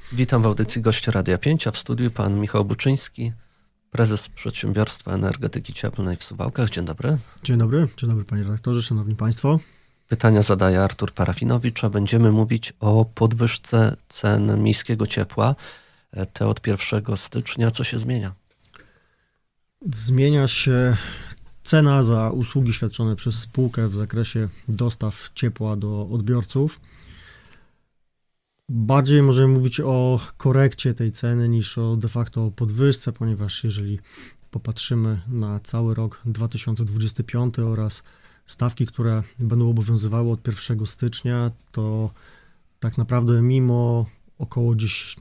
Witam w audycji gościa Radia 5, a w studiu pan Michał Buczyński, prezes Przedsiębiorstwa Energetyki Cieplnej w Suwałkach. Dzień dobry. Dzień dobry panie redaktorze, szanowni państwo. Pytania zadaje Artur Parafinowicz, a będziemy mówić o podwyżce cen miejskiego ciepła. Te od 1 stycznia. Co się zmienia? Zmienia się cena za usługi świadczone przez spółkę w zakresie dostaw ciepła do odbiorców. Bardziej możemy mówić o korekcie tej ceny niż o de facto podwyżce, ponieważ jeżeli popatrzymy na cały rok 2025 oraz stawki, które będą obowiązywały od 1 stycznia, to tak naprawdę mimo około gdzieś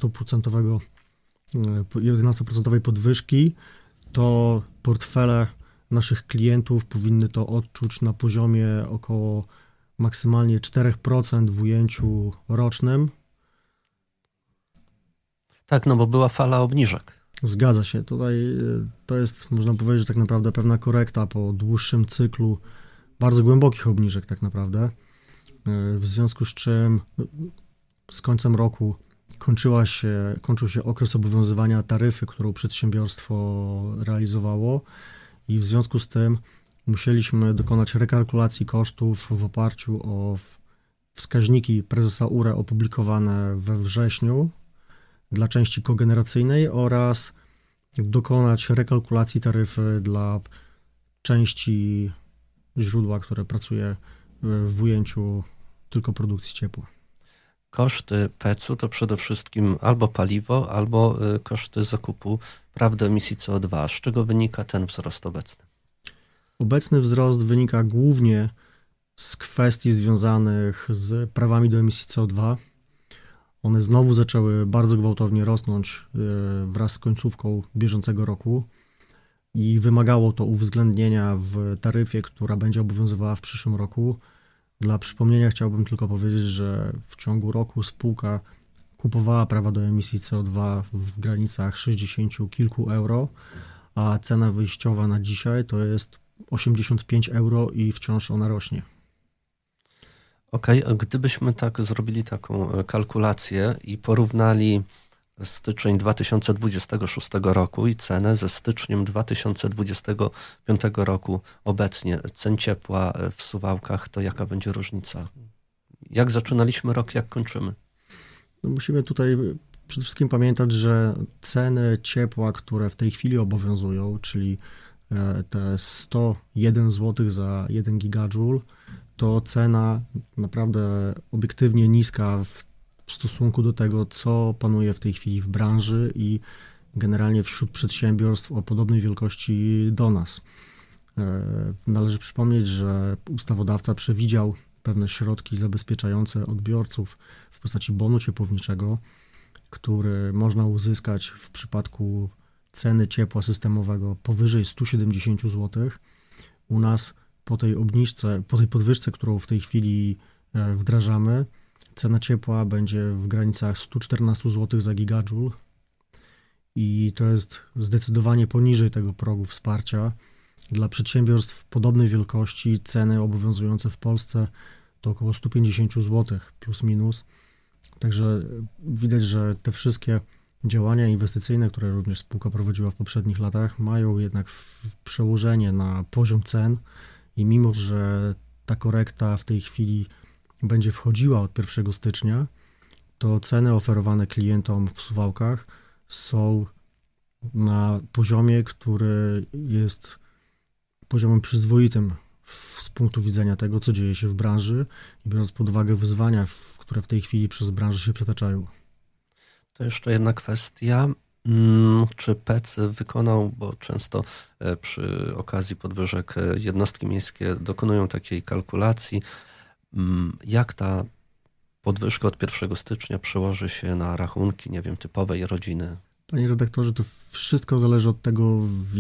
11% podwyżki, to portfele naszych klientów powinny to odczuć na poziomie około maksymalnie 4% w ujęciu rocznym. Tak, no bo była fala obniżek. Zgadza się. Tutaj to jest, można powiedzieć, że tak naprawdę pewna korekta po dłuższym cyklu bardzo głębokich obniżek tak naprawdę. W związku z czym z końcem roku kończył się okres obowiązywania taryfy, którą przedsiębiorstwo realizowało i w związku z tym musieliśmy dokonać rekalkulacji kosztów w oparciu o wskaźniki prezesa URE opublikowane we wrześniu dla części kogeneracyjnej oraz dokonać rekalkulacji taryfy dla części źródła, które pracuje w ujęciu tylko produkcji ciepła. Koszty PEC-u to przede wszystkim albo paliwo, albo koszty zakupu praw do emisji CO2. Z czego wynika ten wzrost obecny? Obecny wzrost wynika głównie z kwestii związanych z prawami do emisji CO2. One znowu zaczęły bardzo gwałtownie rosnąć wraz z końcówką bieżącego roku i wymagało to uwzględnienia w taryfie, która będzie obowiązywała w przyszłym roku. Dla przypomnienia chciałbym tylko powiedzieć, że w ciągu roku spółka kupowała prawa do emisji CO2 w granicach 60 kilku euro, a cena wyjściowa na dzisiaj to jest 85 euro i wciąż ona rośnie. Okej, gdybyśmy zrobili taką kalkulację i porównali styczeń 2026 roku i cenę ze styczniem 2025 roku obecnie cen ciepła w Suwałkach, to jaka będzie różnica? Jak zaczynaliśmy rok, jak kończymy? No musimy tutaj przede wszystkim pamiętać, że ceny ciepła, które w tej chwili obowiązują, czyli te 101 zł za 1 gigajoule, to cena naprawdę obiektywnie niska w stosunku do tego, co panuje w tej chwili w branży i generalnie wśród przedsiębiorstw o podobnej wielkości do nas. Należy przypomnieć, że ustawodawca przewidział pewne środki zabezpieczające odbiorców w postaci bonu ciepłowniczego, który można uzyskać w przypadku ceny ciepła systemowego powyżej 170 zł. U nas po tej podwyżce, którą w tej chwili wdrażamy, cena ciepła będzie w granicach 114 zł za gigajoule i to jest zdecydowanie poniżej tego progu wsparcia. Dla przedsiębiorstw podobnej wielkości ceny obowiązujące w Polsce to około 150 zł plus minus. Także widać, że te wszystkie działania inwestycyjne, które również spółka prowadziła w poprzednich latach, mają jednak przełożenie na poziom cen i mimo, że ta korekta w tej chwili będzie wchodziła od 1 stycznia, to ceny oferowane klientom w Suwałkach są na poziomie, który jest poziomem przyzwoitym z punktu widzenia tego, co dzieje się w branży i biorąc pod uwagę wyzwania, które w tej chwili przez branżę się przetaczają. To jeszcze jedna kwestia. Czy PEC wykonał, bo często przy okazji podwyżek jednostki miejskie dokonują takiej kalkulacji, jak ta podwyżka od 1 stycznia przełoży się na rachunki, nie wiem, typowej rodziny? Panie redaktorze, to wszystko zależy od tego,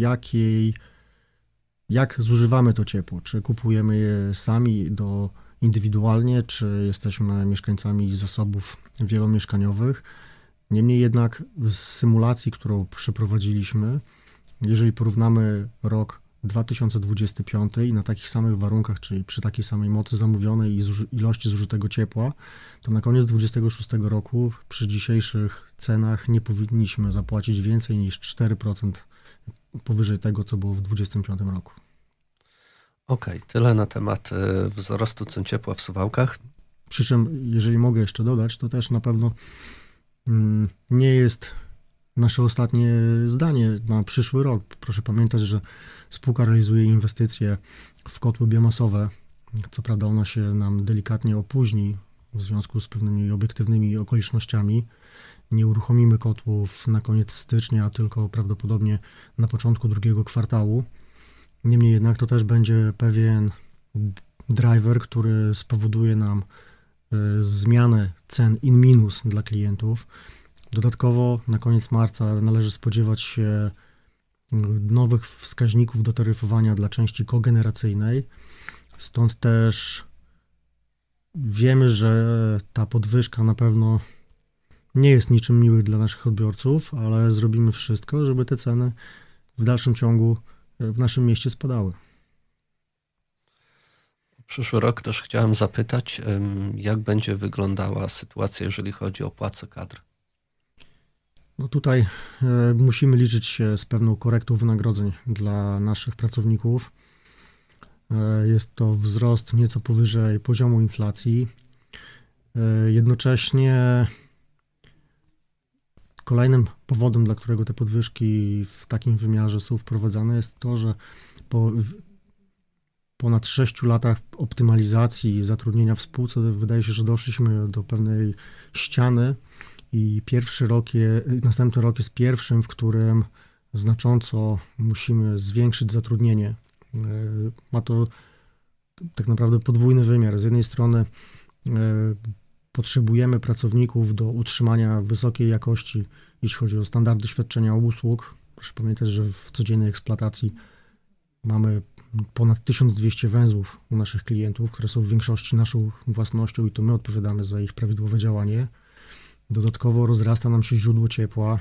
jak zużywamy to ciepło. Czy kupujemy je sami indywidualnie, czy jesteśmy mieszkańcami zasobów wielomieszkaniowych. Niemniej jednak z symulacji, którą przeprowadziliśmy, jeżeli porównamy rok 2025 i na takich samych warunkach, czyli przy takiej samej mocy zamówionej i ilości zużytego ciepła, to na koniec 2026 roku przy dzisiejszych cenach nie powinniśmy zapłacić więcej niż 4% powyżej tego, co było w 2025 roku. Okej, tyle na temat wzrostu cen ciepła w Suwałkach. Przy czym, jeżeli mogę jeszcze dodać, to też na pewno nie jest nasze ostatnie zdanie na przyszły rok. Proszę pamiętać, że spółka realizuje inwestycje w kotły biomasowe. Co prawda ona się nam delikatnie opóźni w związku z pewnymi obiektywnymi okolicznościami. Nie uruchomimy kotłów na koniec stycznia, tylko prawdopodobnie na początku drugiego kwartału. Niemniej jednak to też będzie pewien driver, który spowoduje nam zmianę cen in minus dla klientów. Dodatkowo na koniec marca należy spodziewać się nowych wskaźników do taryfowania dla części kogeneracyjnej. Stąd też wiemy, że ta podwyżka na pewno nie jest niczym miłym dla naszych odbiorców, ale zrobimy wszystko, żeby te ceny w dalszym ciągu w naszym mieście spadały. Przyszły rok też chciałem zapytać, jak będzie wyglądała sytuacja, jeżeli chodzi o płace kadr? No tutaj musimy liczyć się z pewną korektą wynagrodzeń dla naszych pracowników. Jest to wzrost nieco powyżej poziomu inflacji. Jednocześnie kolejnym powodem, dla którego te podwyżki w takim wymiarze są wprowadzane, jest to, że po ponad 6 latach optymalizacji zatrudnienia w spółce wydaje się, że doszliśmy do pewnej ściany i następny rok jest pierwszym, w którym znacząco musimy zwiększyć zatrudnienie. Ma to tak naprawdę podwójny wymiar. Z jednej strony potrzebujemy pracowników do utrzymania wysokiej jakości, jeśli chodzi o standardy świadczenia usług. Proszę pamiętać, że w codziennej eksploatacji mamy ponad 1200 węzłów u naszych klientów, które są w większości naszą własnością i to my odpowiadamy za ich prawidłowe działanie. Dodatkowo rozrasta nam się źródło ciepła.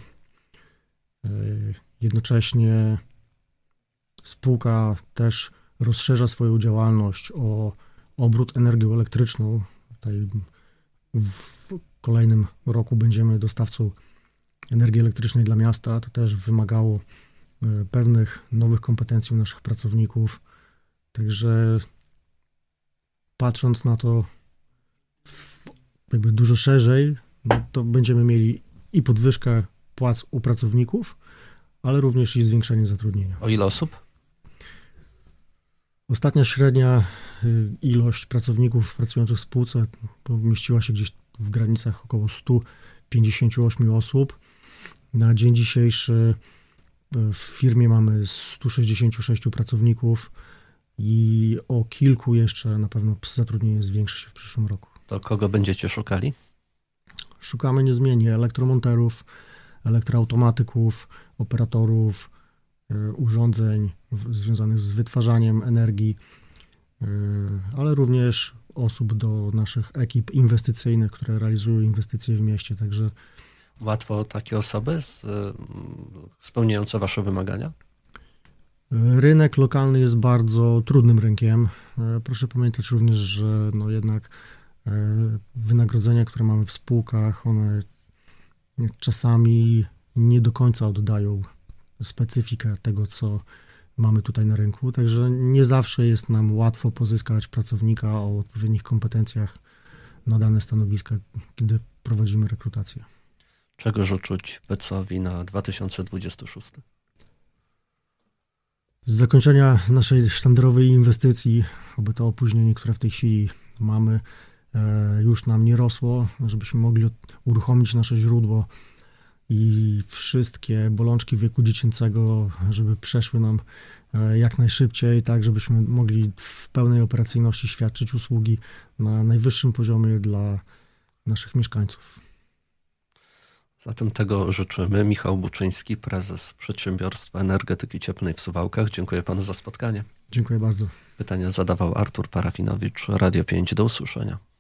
Jednocześnie spółka też rozszerza swoją działalność o obrót energią elektryczną. Tutaj w kolejnym roku będziemy dostawcą energii elektrycznej dla miasta. To też wymagało pewnych nowych kompetencji u naszych pracowników. Także patrząc na to jakby dużo szerzej, to będziemy mieli i podwyżkę płac u pracowników, ale również i zwiększenie zatrudnienia. O ile osób? Ostatnia średnia ilość pracowników pracujących w spółce pomieściła się gdzieś w granicach około 158 osób. Na dzień dzisiejszy w firmie mamy 166 pracowników i o kilku jeszcze na pewno zatrudnienie zwiększy się w przyszłym roku. To kogo będziecie szukali? Szukamy niezmiennie elektromonterów, elektroautomatyków, operatorów, urządzeń związanych z wytwarzaniem energii, ale również osób do naszych ekip inwestycyjnych, które realizują inwestycje w mieście. Także Łatwo takie osoby spełniające wasze wymagania? Rynek lokalny jest bardzo trudnym rynkiem. Proszę pamiętać również, że jednak wynagrodzenia, które mamy w spółkach, one czasami nie do końca oddają specyfikę tego, co mamy tutaj na rynku, także nie zawsze jest nam łatwo pozyskać pracownika o odpowiednich kompetencjach na dane stanowiska, kiedy prowadzimy rekrutację. Czego życzyć PEC-owi na 2026? Z zakończenia naszej sztandarowej inwestycji, oby to opóźnienie, które w tej chwili mamy, już nam nie rosło, żebyśmy mogli uruchomić nasze źródło i wszystkie bolączki wieku dziecięcego, żeby przeszły nam jak najszybciej, tak żebyśmy mogli w pełnej operacyjności świadczyć usługi na najwyższym poziomie dla naszych mieszkańców. Zatem tego życzymy. Michał Buczyński, prezes Przedsiębiorstwa Energetyki Cieplnej w Suwałkach. Dziękuję panu za spotkanie. Dziękuję bardzo. Pytania zadawał Artur Parafinowicz, Radio 5. Do usłyszenia.